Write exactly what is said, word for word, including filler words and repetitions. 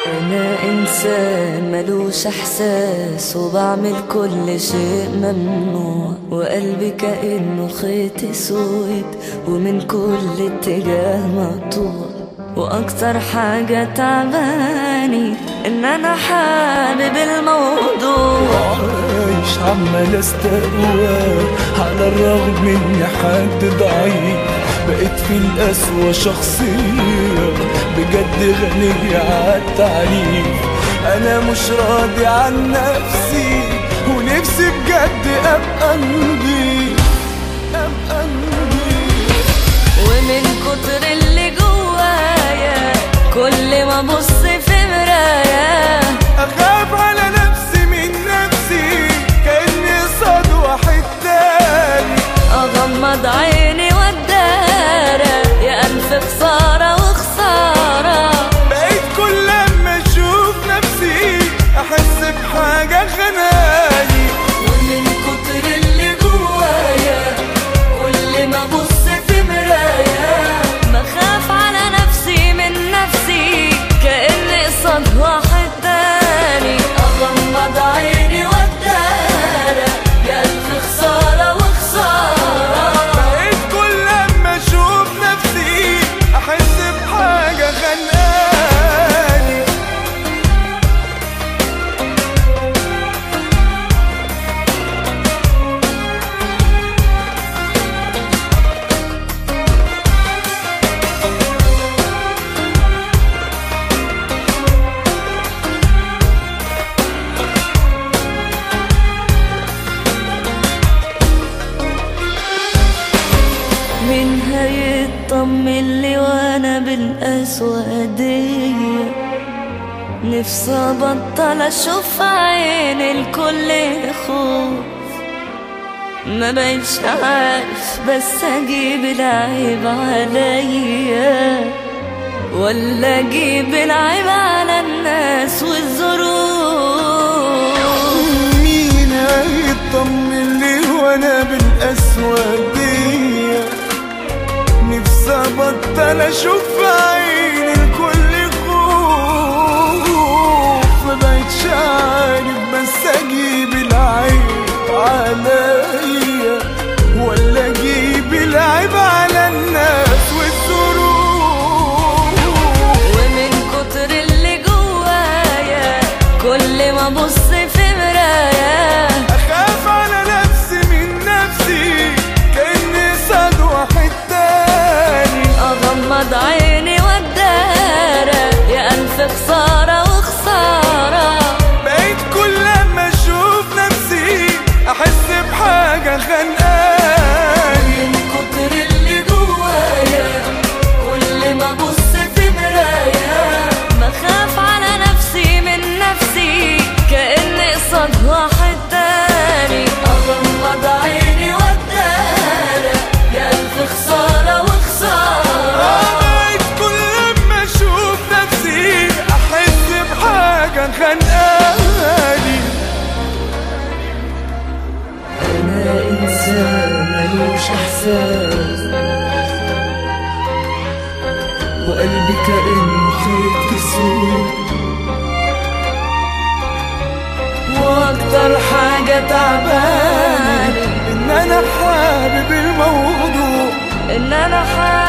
أنا إنسان ملوش إحساس وبعمل كل شيء ممنوع، وقلبي كأنه خيط أسود ومن كل اتجاه مقطوع. وأكتر حاجة تعباني إن أنا حابب الموضوع، عايش عمال استقوى على الرغم إني حد ضعيف. بقيت في القسوة شخصية بجد غنية عالتعريف. أنا مش راضي عن نفسي ونفسي بجد أبقى نضيف، أبقى نضيف. ومن كتر اللي جوايا كل ما أبص في مرايا أخاف على نفسي من نفسي كأني صاد واحد تاني. أغمض عيني والدارة يا ألف خسارة وخسارة. بقيت كل لما أشوف نفسي أحس بحاجة خناني. ومن كتر اللي جوايا كل ما أبص في مرايا بخاف على نفسي من نفسي كأني قصاد واحد تاني. أغمض عيني والدارة يا ألف خسارة وخسارة. بقيت كل لما أشوف نفسي أحس بحاجة خنقاني. مين هيطمن لي وانا بالقسوة دي؟ نفسي ابطل اشوف عين الكل خوف. ما بقيتش عارف بس اجيب العيب عليا ولا اجيب العيب على الناس والظروف. مين هيطمن لي وانا بالقسوة دي؟ نفسي ابطل اشوف عين الكل خوف. ما بقتش عارف بس اجيب العيب عليا ولا اجيب العيب على الناس والظروف. ومن كتر اللي جوايا كل ما ابص في مرايا اخاف على نفسي من نفسي كأني صاد واحد تاني. أغمض عيني والدارة يا ألف خسارة وخسارة. بقيت كل لما أشوف نفسي أحس بحاجة خنقاني. من كتر اللي جوايا كل ما أبص في مرايا بخاف على نفسي من نفسي كأني قصاد واحد تاني. أغمض عيني والدارة يا ألف خسارة وخسارة. بقيت كل لما أشوف نفسي أحس بحاجة خنقاني. أنا إنسان ملوش إحساس وقلبي كأنه خيط أسود. وأكتر حاجة تعباني إن أنا حابب الموضوع، إن أنا حابب